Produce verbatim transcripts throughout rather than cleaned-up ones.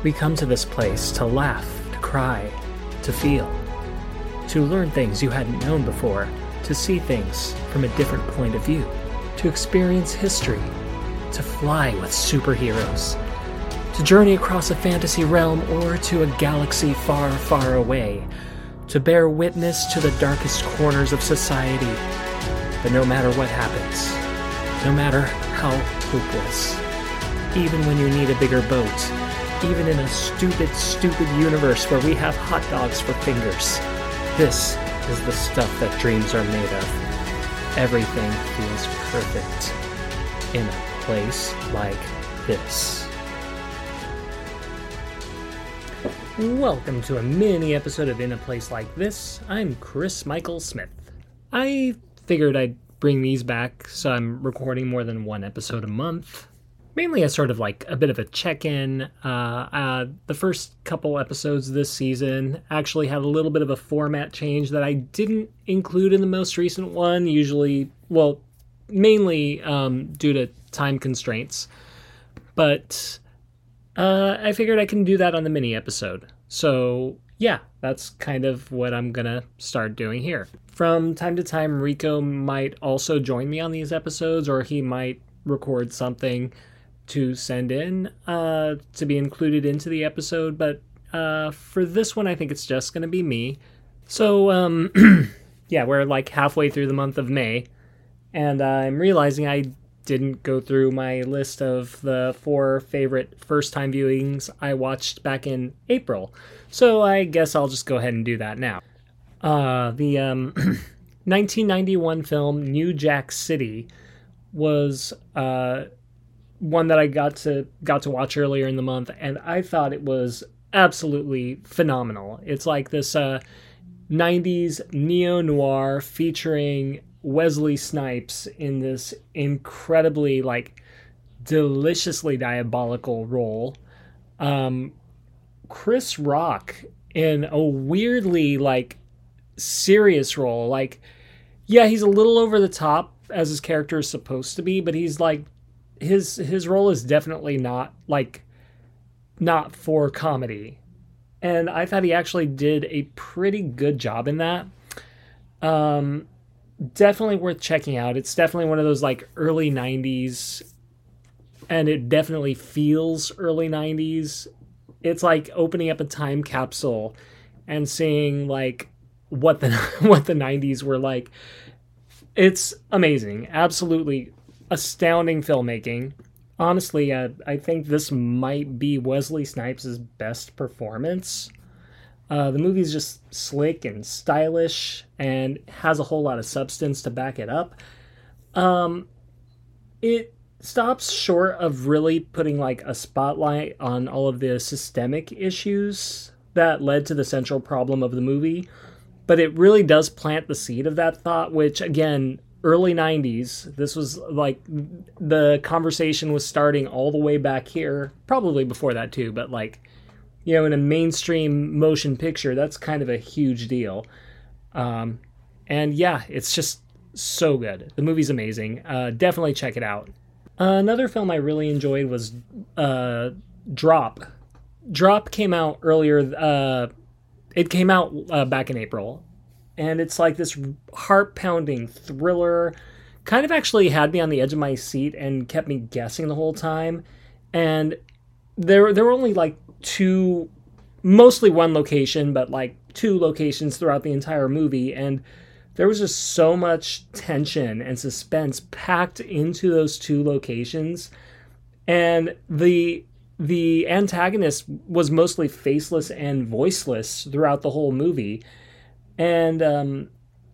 We come to this place to laugh, to cry, to feel, to learn things you hadn't known before, to see things from a different point of view, to experience history, to fly with superheroes, to journey across a fantasy realm or to a galaxy far, far away, to bear witness to the darkest corners of society. But no matter what happens, no matter how hopeless, even when you need a bigger boat, even in a stupid, stupid universe where we have hot dogs for fingers, this is the stuff that dreams are made of. Everything feels perfect in a place like this. Welcome to a mini episode of In a Place Like This. I'm Chris Michael Smith. I figured I'd bring these back so I'm recording more than one episode a month. Mainly as sort of like a bit of a check-in. Uh, uh, the first couple episodes this season actually had a little bit of a format change that I didn't include in the most recent one, usually, well, mainly um, due to time constraints. But uh, I figured I can do that on the mini episode. So yeah, that's kind of what I'm gonna start doing here. From time to time, Rico might also join me on these episodes, or he might record something to send in uh, to be included into the episode, but uh, for this one, I think it's just going to be me. So, um, yeah, we're like halfway through the month of May, and uh, I'm realizing I didn't go through my list of the four favorite first-time viewings I watched back in April, so I guess I'll just go ahead and do that now. Uh, the um, nineteen ninety-one film New Jack City was uh, one that I got to got to watch earlier in the month, and I thought it was absolutely phenomenal. It's like this uh, nineties neo-noir featuring Wesley Snipes in this incredibly, like, deliciously diabolical role. Um, Chris Rock in a weirdly, like, serious role. Like, yeah, he's a little over the top as his character is supposed to be, but he's like, his his role is definitely not like not for comedy, and I thought he actually did a pretty good job in that. Um, definitely worth checking out. It's definitely one of those like early nineties, and it definitely feels early nineties. It's like opening up a time capsule and seeing like what the what the nineties were like. It's amazing, absolutely astounding filmmaking. Honestly, uh, I think this might be Wesley Snipes' best performance. Uh, the movie's just slick and stylish and has a whole lot of substance to back it up. Um, it stops short of really putting like a spotlight on all of the systemic issues that led to the central problem of the movie, but it really does plant the seed of that thought, which again, early nineties, this was like the conversation was starting all the way back here, probably before that too, but like, you know, in a mainstream motion picture, that's kind of a huge deal. Um, and yeah, it's just so good. The movie's amazing. Uh, definitely check it out. Uh, another film I really enjoyed was uh, Drop. Drop came out earlier. Uh, it came out uh, back in April. And it's like this heart-pounding thriller. Kind of actually had me on the edge of my seat and kept me guessing the whole time. And there, there were only like two, mostly one location, but like two locations throughout the entire movie. And there was just so much tension and suspense packed into those two locations. And the the antagonist was mostly faceless and voiceless throughout the whole movie. And um,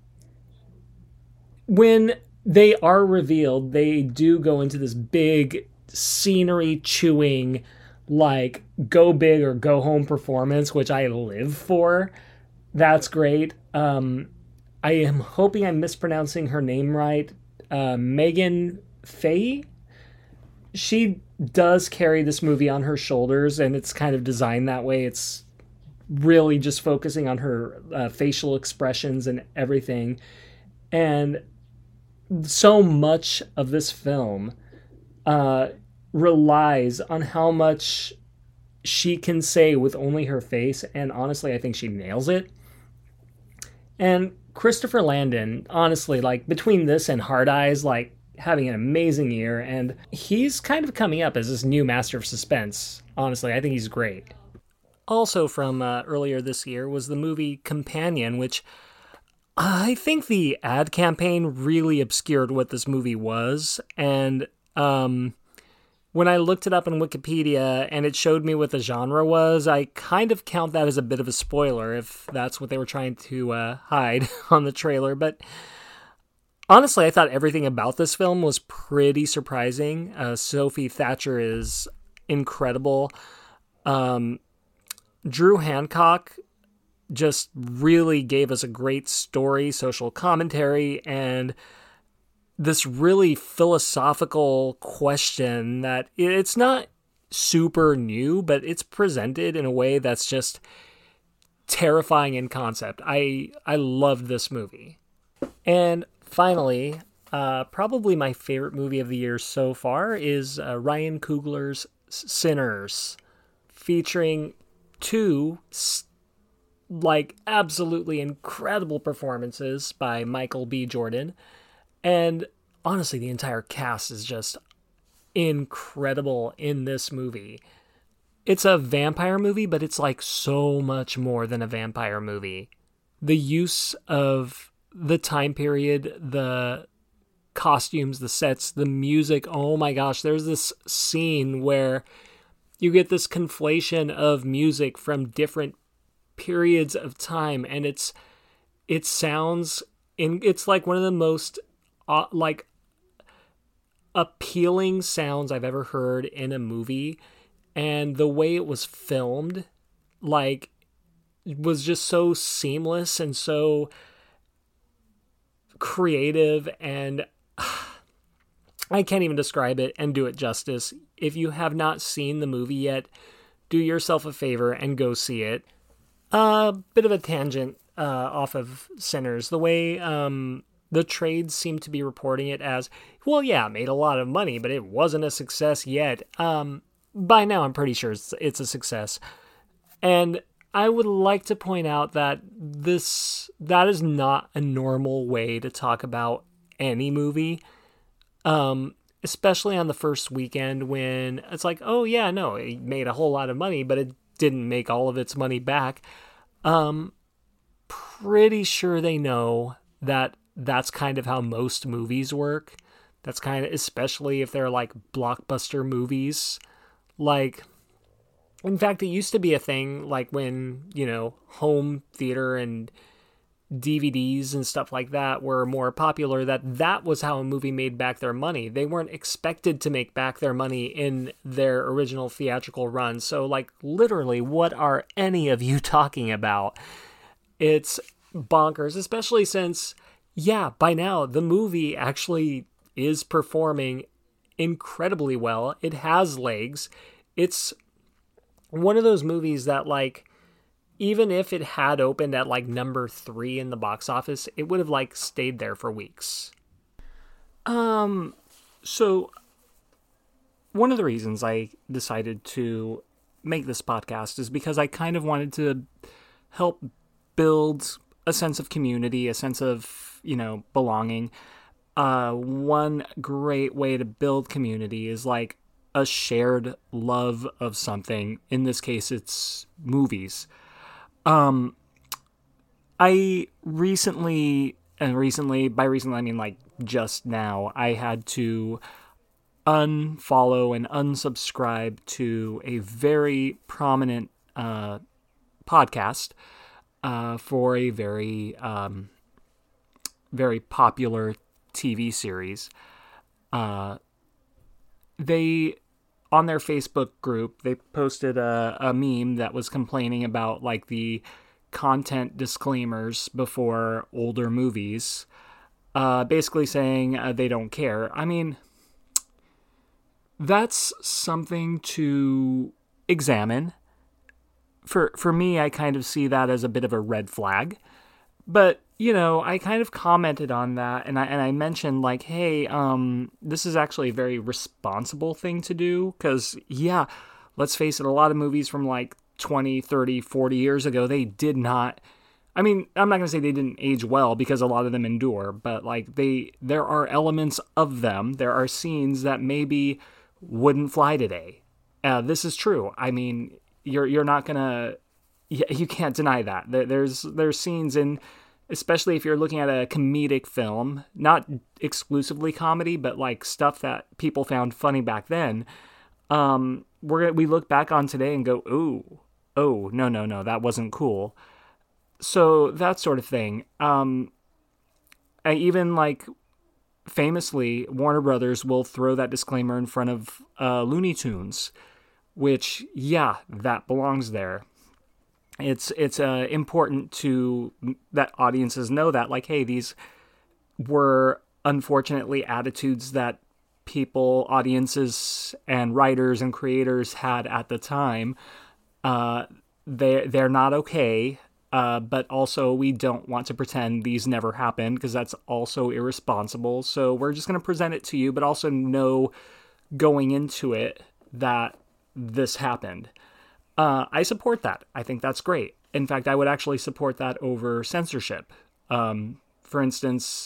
when they are revealed, they do go into this big scenery-chewing, like, go big or go home performance, which I live for. That's great. Um, I am hoping I'm mispronouncing her name right. Uh, Megan Fahey? She does carry this movie on her shoulders, and it's kind of designed that way. It's really just focusing on her uh, facial expressions and everything. And so much of this film uh, relies on how much she can say with only her face, and honestly, I think she nails it. And Christopher Landon, honestly, like between this and Hard Eyes, like having an amazing year, and he's kind of coming up as this new master of suspense. Honestly, I think he's great. Also from uh, earlier this year was the movie Companion, which I think the ad campaign really obscured what this movie was, and um, when I looked it up on Wikipedia and it showed me what the genre was, I kind of count that as a bit of a spoiler if that's what they were trying to uh, hide on the trailer. But honestly, I thought everything about this film was pretty surprising. Uh, Sophie Thatcher is incredible. Um, Drew Hancock just really gave us a great story, social commentary, and this really philosophical question that it's not super new, but it's presented in a way that's just terrifying in concept. I I loved this movie. And finally, uh, probably my favorite movie of the year so far is uh, Ryan Coogler's Sinners, featuring two like absolutely incredible performances by Michael B. Jordan. And honestly, the entire cast is just incredible in this movie. It's a vampire movie, but it's like so much more than a vampire movie. The use of the time period, the costumes, the sets, the music. Oh my gosh, there's this scene where you get this conflation of music from different periods of time, and it's it sounds in it's like one of the most Uh, like appealing sounds I've ever heard in a movie, and the way it was filmed, like, was just so seamless and so creative, and I can't even describe it and do it justice. If you have not seen the movie yet, do yourself a favor and go see it. A uh, bit of a tangent uh, off of Sinners. The way um. The trades seem to be reporting it as, well, yeah, it made a lot of money, but it wasn't a success yet. Um, by now, I'm pretty sure it's, it's a success. And I would like to point out that this that is not a normal way to talk about any movie, um, especially on the first weekend when it's like, oh, yeah, no, it made a whole lot of money, but it didn't make all of its money back. Um, pretty sure they know that that's kind of how most movies work. That's kind of, especially if they're like blockbuster movies. Like, in fact, it used to be a thing, like when, you know, home theater and D V Ds and stuff like that were more popular, that that was how a movie made back their money. They weren't expected to make back their money in their original theatrical run. So, like, literally, what are any of you talking about? It's bonkers, especially since, yeah, by now, the movie actually is performing incredibly well. It has legs. It's one of those movies that, like, even if it had opened at, like, number three in the box office, it would have, like, stayed there for weeks. Um, so, one of the reasons I decided to make this podcast is because I kind of wanted to help build a sense of community, a sense of, you know, belonging. Uh, one great way to build community is like a shared love of something. In this case, it's movies. Um, I recently, and recently, by recently, I mean like just now, I had to unfollow and unsubscribe to a very prominent uh, podcast Uh, for a very, um, very popular T V series. Uh, they, on their Facebook group, they posted a, a meme that was complaining about, like, the content disclaimers before older movies, uh, basically saying uh, they don't care. I mean, that's something to examine. For for me, I kind of see that as a bit of a red flag. But, you know, I kind of commented on that, and I and I mentioned, like, hey, um, this is actually a very responsible thing to do, because, yeah, let's face it, a lot of movies from like twenty, thirty, forty years ago, they did not, I mean, I'm not going to say they didn't age well because a lot of them endure, but like they, there are elements of them, there are scenes that maybe wouldn't fly today. Uh, this is true. I mean, you're you're not going to, you can't deny that. There, there's there's scenes in, especially if you're looking at a comedic film, not exclusively comedy, but like stuff that people found funny back then. Um, we're we look back on today and go, ooh, oh, no, no, no, that wasn't cool. So that sort of thing. Um, I even like famously, Warner Brothers will throw that disclaimer in front of uh, Looney Tunes, which, yeah, that belongs there. It's it's uh, important to that audiences know that, like, hey, these were unfortunately attitudes that people, audiences, and writers and creators had at the time. Uh, they they're not okay, uh, but also we don't want to pretend these never happened because that's also irresponsible. So we're just going to present it to you, but also know going into it that this happened. Uh, I support that. I think that's great. In fact, I would actually support that over censorship. Um, for instance,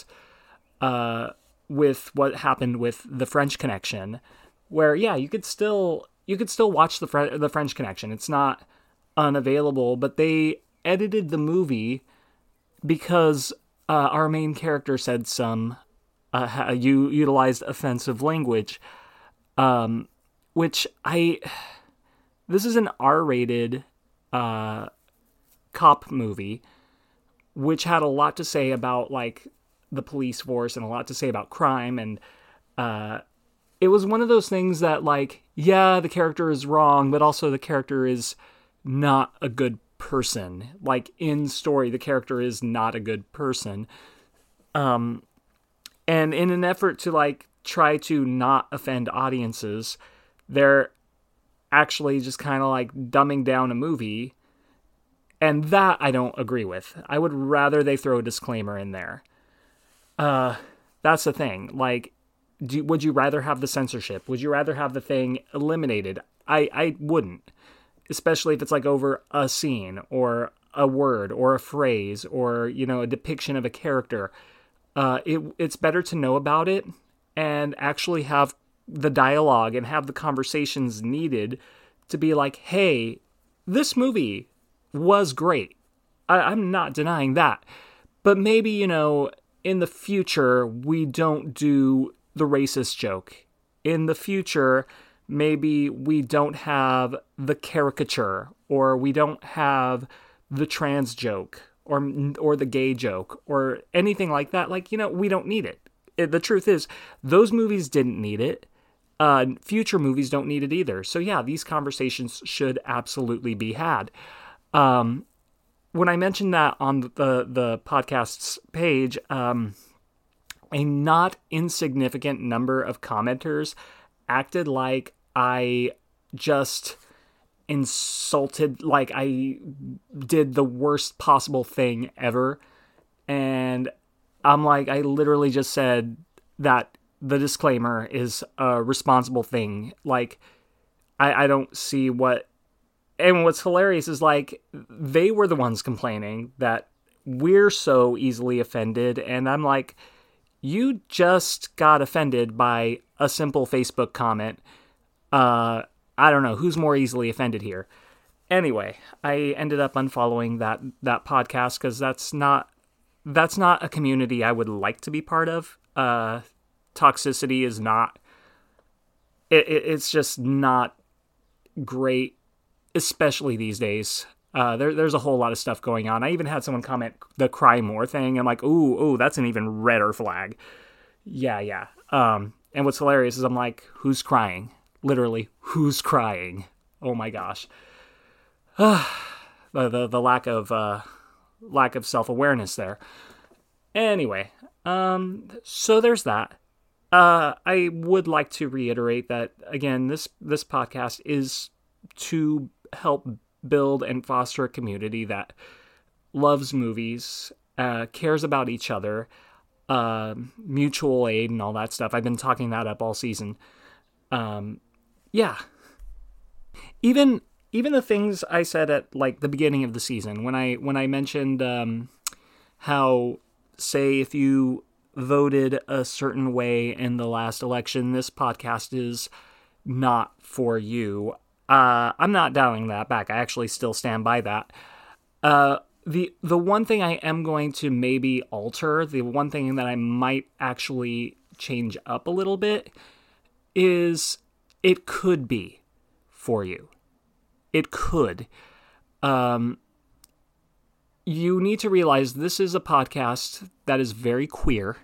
uh, with what happened with The French Connection, where yeah, you could still you could still watch the Fre- the French Connection. It's not unavailable, but they edited the movie because uh, our main character said some uh, you utilized offensive language, um, which I. This is an R-rated uh, cop movie, which had a lot to say about like the police force and a lot to say about crime, and uh, it was one of those things that like, yeah, the character is wrong, but also the character is not a good person. Like in story, the character is not a good person, um, and in an effort to like try to not offend audiences, they're actually just kind of like dumbing down a movie, and that I don't agree with. I would rather they throw a disclaimer in there. Uh, that's the thing. Like, do, would you rather have the censorship? Would you rather have the thing eliminated? I, I wouldn't, especially if it's like over a scene or a word or a phrase or, you know, a depiction of a character. Uh, it, it's better to know about it and actually have the dialogue and have the conversations needed to be like, hey, this movie was great. I, I'm not denying that. But maybe, you know, in the future, we don't do the racist joke. In the future, maybe we don't have the caricature, or we don't have the trans joke, or or the gay joke, or anything like that. Like, you know, we don't need it. it the truth is, those movies didn't need it. Uh, future movies don't need it either. So yeah, these conversations should absolutely be had. Um, when I mentioned that on the, the podcast's page, um, a not insignificant number of commenters acted like I just insulted, like I did the worst possible thing ever. And I'm like, I literally just said that the disclaimer is a responsible thing. Like, I, I don't see what... And what's hilarious is, like, they were the ones complaining that we're so easily offended. And I'm like, you just got offended by a simple Facebook comment. Uh, I don't know, who's more easily offended here? Anyway, I ended up unfollowing that, that podcast because that's not, that's not a community I would like to be part of. Uh... Toxicity is not, it, it, it's just not great, especially these days. Uh, there, there's a whole lot of stuff going on. I even had someone comment the cry more thing. I'm like, ooh, ooh, that's an even redder flag. Yeah, yeah. Um, and what's hilarious is I'm like, who's crying? Literally, who's crying? Oh my gosh. the, the, the lack of, uh, lack of self-awareness there. Anyway, um, so there's that. Uh, I would like to reiterate that, again, this, this podcast is to help build and foster a community that loves movies, uh, cares about each other, uh, mutual aid and all that stuff. I've been talking that up all season. Um, yeah. even even the things I said at like the beginning of the season when I when I mentioned um, how, say, if you voted a certain way in the last election, this podcast is not for you. Uh, I'm not dialing that back. I actually still stand by that. Uh, the the one thing I am going to maybe alter, the one thing that I might actually change up a little bit, is it could be for you. It could. Um, you need to realize this is a podcast that is very queer.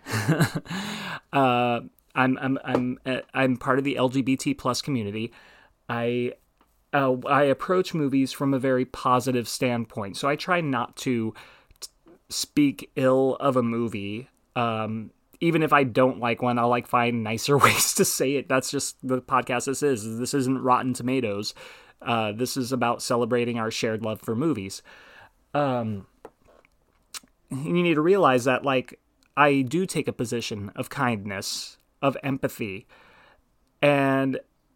uh, I'm I'm I'm I'm part of the L G B T plus community. I uh, I approach movies from a very positive standpoint, so I try not to t- speak ill of a movie. Um, even if I don't like one, I'll like find nicer ways to say it. That's just the podcast this is. This isn't Rotten Tomatoes. Uh, this is about celebrating our shared love for movies. Um, you need to realize that, like, I do take a position of kindness, of empathy, and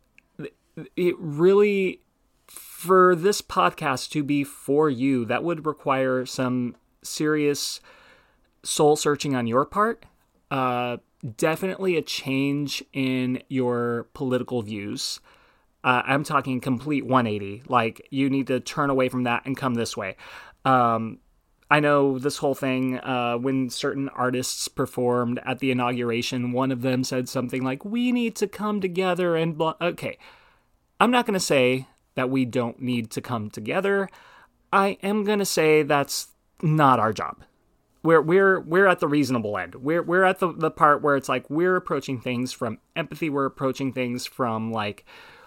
it really, for this podcast to be for you, that would require some serious soul searching on your part. Uh, definitely a change in your political views. Uh, I'm talking complete one eighty. Like, you need to turn away from that and come this way. Um, I know this whole thing, uh, when certain artists performed at the inauguration, one of them said something like, we need to come together and blah. Okay, I'm not going to say that we don't need to come together. I am going to say that's not our job. We're we're we're at the reasonable end. We're we're at the, the part where it's like we're approaching things from empathy. We're approaching things from like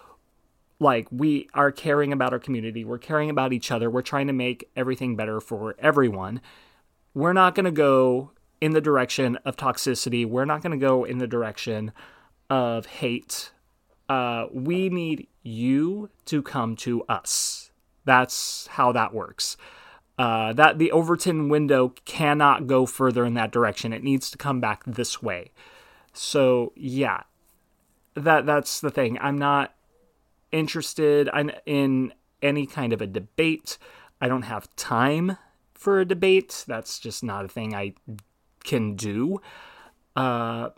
like we are caring about our community. We're caring about each other. We're trying to make everything better for everyone. We're not going to go in the direction of toxicity. We're not going to go in the direction of hate. Uh, we need you to come to us. That's how that works. Uh, that the Overton window cannot go further in that direction. It needs to come back this way. So yeah, that that's the thing. I'm not interested in any kind of a debate. I don't have time for a debate. That's just not a thing I can do. Uh,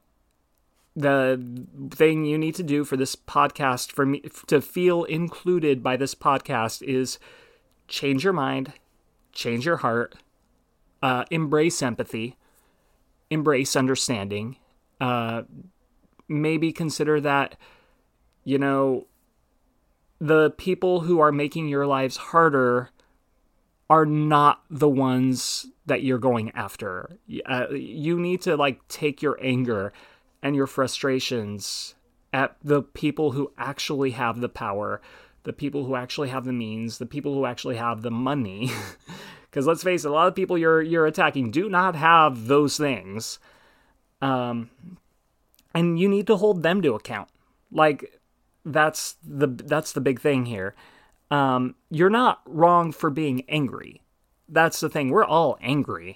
the thing you need to do for this podcast, for me to feel included by this podcast, is change your mind, change your heart, uh, embrace empathy, embrace understanding, uh, maybe consider that, you know, the people who are making your lives harder are not the ones that you're going after. Uh, you need to like take your anger and your frustrations at the people who actually have the power, the people who actually have the means, the people who actually have the money. Because let's face it, a lot of people you're you're attacking do not have those things. Um, and you need to hold them to account. Like, that's the that's the big thing here. Um, you're not wrong for being angry. That's the thing. We're all angry.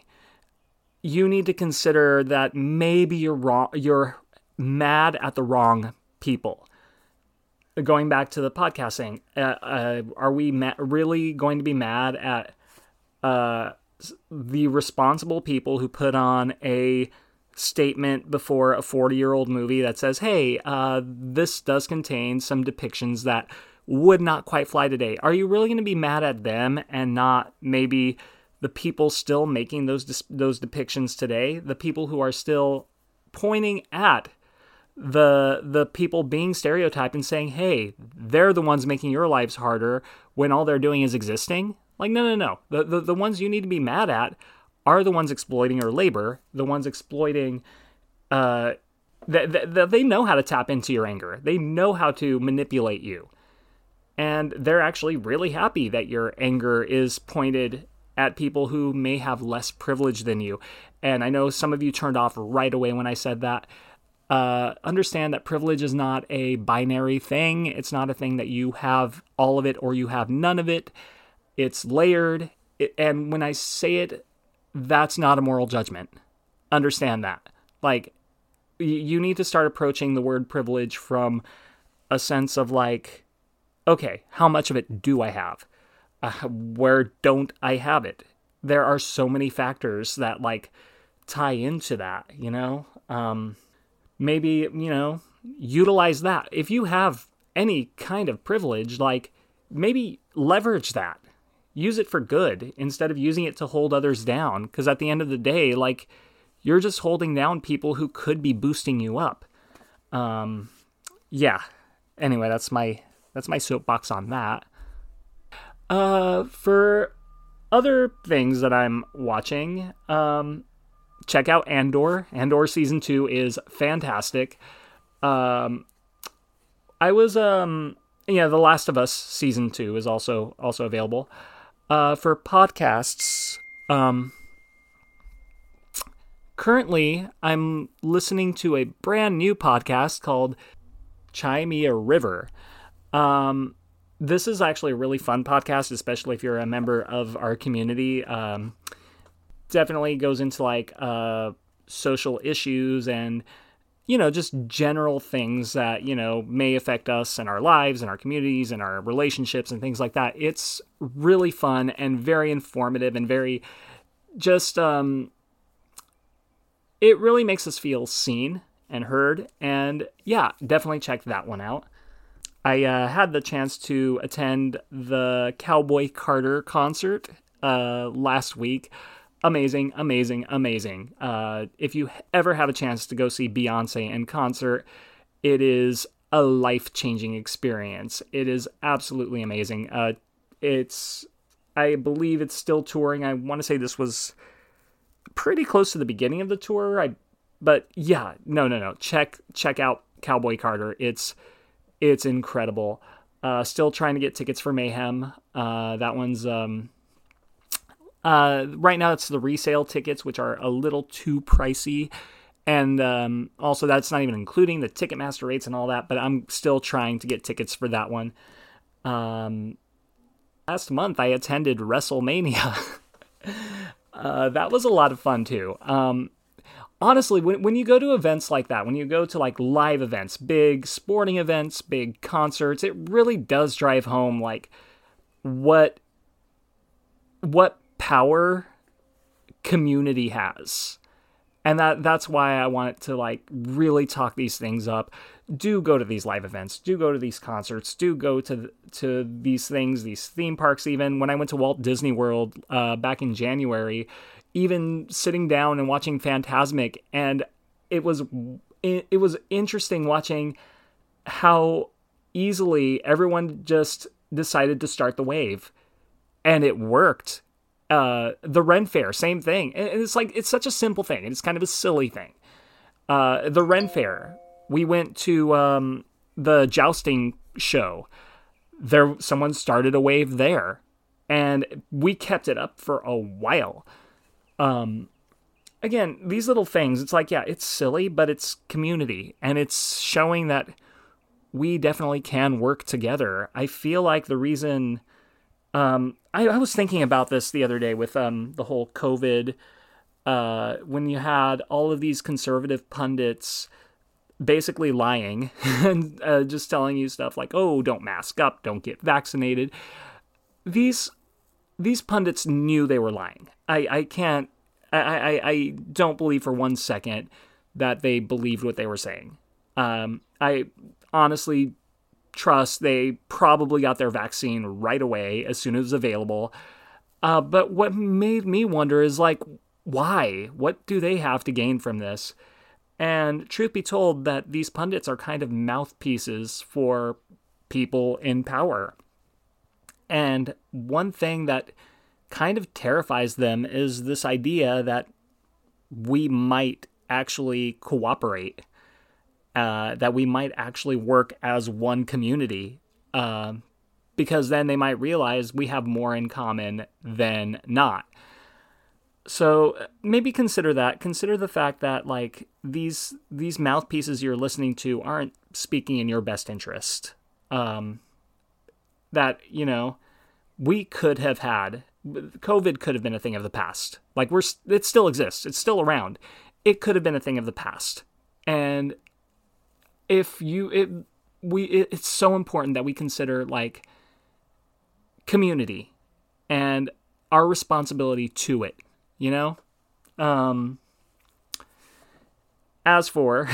You need to consider that maybe you're wrong. You're mad at the wrong people. Going back to the podcast thing, uh, uh, are we ma- really going to be mad at uh, the responsible people who put on a statement before a forty-year-old movie that says, hey, uh, this does contain some depictions that would not quite fly today? Are you really going to be mad at them and not maybe the people still making those those depictions today? The people who are still pointing at the the people being stereotyped and saying, hey, they're the ones making your lives harder when all they're doing is existing? Like, no, no, no. The, the, the ones you need to be mad at are the ones exploiting your labor, the ones exploiting, uh, th- th- th- they know how to tap into your anger. They know how to manipulate you. And they're actually really happy that your anger is pointed at people who may have less privilege than you. And I know some of you turned off right away when I said that. Uh, understand that privilege is not a binary thing. It's not a thing that you have all of it or you have none of it. It's layered. It, and when I say it, that's not a moral judgment. Understand that. Like, y- you need to start approaching the word privilege from a sense of like, okay, how much of it do I have? Uh, where don't I have it? There are so many factors that like tie into that, you know? Um, maybe, you know, utilize that. If you have any kind of privilege, like maybe leverage that. Use it for good instead of using it to hold others down. Because at the end of the day, like, you're just holding down people who could be boosting you up. Um, yeah. Anyway, that's my that's my soapbox on that. Uh, for other things that I'm watching, um, check out Andor. Andor season two is fantastic. Um, I was um, yeah, The Last of Us season two is also also available. Uh, for podcasts, um, currently I'm listening to a brand new podcast called Chai Me a River. Um, this is actually a really fun podcast, especially if you're a member of our community. Um, definitely goes into like uh, social issues and, you know, just general things that, you know, may affect us and our lives and our communities and our relationships and things like that. It's really fun and very informative and very just, um, it really makes us feel seen and heard. And yeah, definitely check that one out. I uh, had the chance to attend the Cowboy Carter concert uh, last week. Amazing, amazing, amazing. Uh, if you ever have a chance to go see Beyonce in concert, it is a life-changing experience. It is absolutely amazing. Uh, it's, I believe it's still touring. I want to say this was pretty close to the beginning of the tour. I, but yeah, no, no, no. Check, check out Cowboy Carter. It's, it's incredible. Uh, still trying to get tickets for Mayhem. Uh, that one's, um, Uh, right now, it's the resale tickets, which are a little too pricey. And um, also, that's not even including the Ticketmaster rates and all that. But I'm still trying to get tickets for that one. Um, last month, I attended WrestleMania. uh, that was a lot of fun, too. Um, honestly, when, when you go to events like that, when you go to like live events, big sporting events, big concerts, it really does drive home like what what power community has. And that that's why I want to like really talk these things up. Do go to these live events, do go to these concerts, do go to to these things, these theme parks. Even when I went to Walt Disney World uh, back in January, even sitting down and watching Fantasmic, and it was it was interesting watching how easily everyone just decided to start the wave, and it worked. Uh, the Ren Fair, same thing. And it's like, it's such a simple thing. It's kind of a silly thing. Uh, the Ren Fair, we went to, um, the jousting show. There, someone started a wave there, and we kept it up for a while. Um, again, these little things, it's like, yeah, it's silly, but it's community, and it's showing that we definitely can work together. I feel like the reason, um, I, I was thinking about this the other day with um, the whole COVID, uh, when you had all of these conservative pundits basically lying and uh, just telling you stuff like, oh, don't mask up, don't get vaccinated. These these pundits knew they were lying. I, I can't, I, I, I don't believe for one second that they believed what they were saying. Um, I honestly trust they probably got their vaccine right away as soon as it was available. Uh, but what made me wonder is like, why? What do they have to gain from this? And truth be told, that these pundits are kind of mouthpieces for people in power. And one thing that kind of terrifies them is this idea that we might actually cooperate. Uh, that we might actually work as one community, uh, because then they might realize we have more in common than not. So maybe consider that. Consider the fact that like these these mouthpieces you're listening to aren't speaking in your best interest. Um, that, you know, we could have had, COVID could have been a thing of the past. Like we're, it still exists. It's still around. It could have been a thing of the past. And if you, it, we it, it's so important that we consider like community and our responsibility to it, you know? Um, as for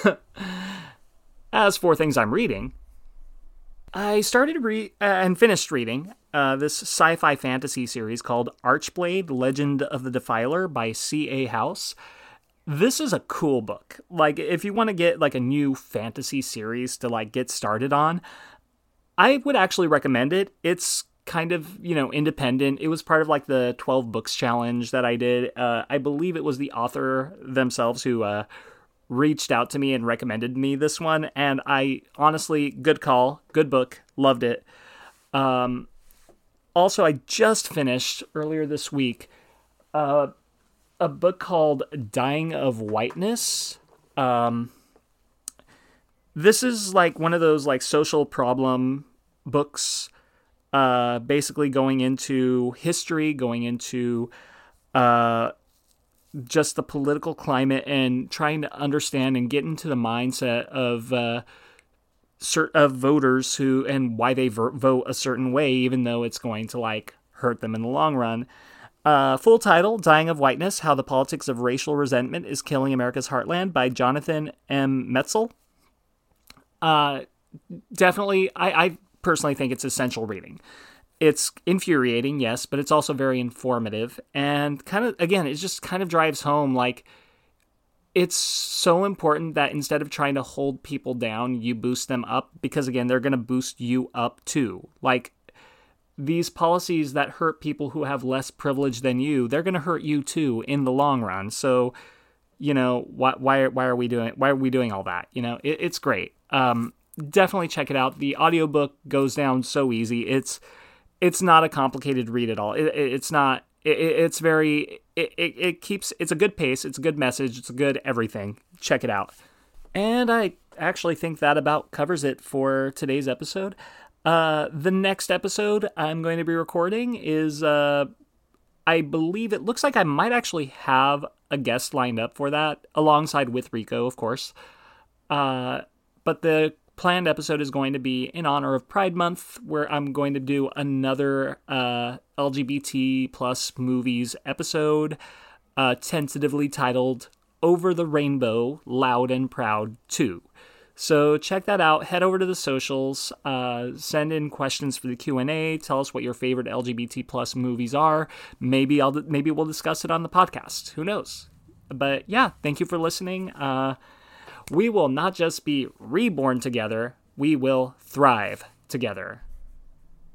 as for things I'm reading, I started to read uh, and finished reading uh, this sci-fi fantasy series called Archblade: Legend of the Defiler by C A. House. This is a cool book. Like, if you want to get like a new fantasy series to like get started on, I would actually recommend it. It's kind of, you know, independent. It was part of like the twelve books challenge that I did. Uh, I believe it was the author themselves who uh, reached out to me and recommended me this one. And I honestly, good call, good book, loved it. Um, also, I just finished earlier this week uh, a book called Dying of Whiteness. Um, this is like one of those like social problem books, uh, basically going into history, going into uh, just the political climate and trying to understand and get into the mindset of uh, cert- of voters who and why they ver- vote a certain way, even though it's going to like hurt them in the long run. Uh, full title, Dying of Whiteness, How the Politics of Racial Resentment is Killing America's Heartland by Jonathan M. Metzl. Uh, definitely, I, I personally think it's essential reading. It's infuriating, yes, but it's also very informative. And kind of, again, it just kind of drives home, like, it's so important that instead of trying to hold people down, you boost them up. Because, again, they're going to boost you up, too. Like, these policies that hurt people who have less privilege than you, they're going to hurt you, too, in the long run. So, you know, why why, why are we doing why are we doing all that? You know, it, it's great. Um, definitely check it out. The audiobook goes down so easy. It's it's not a complicated read at all. It, it, it's not. It, it's very. It, it it keeps. It's a good pace. It's a good message. It's a good everything. Check it out. And I actually think that about covers it for today's episode. Uh, the next episode I'm going to be recording is, uh, I believe it looks like I might actually have a guest lined up for that, alongside with Rico, of course. Uh, but the planned episode is going to be in honor of Pride Month, where I'm going to do another uh, L G B T plus movies episode, uh, tentatively titled Over the Rainbow, Loud and Proud two. So check that out. Head over to the socials, uh, send in questions for the Q and A. Tell us what your favorite L G B T plus movies are. Maybe I'll maybe we'll discuss it on the podcast. Who knows? But yeah, thank you for listening. Uh, we will not just be reborn together. We will thrive together.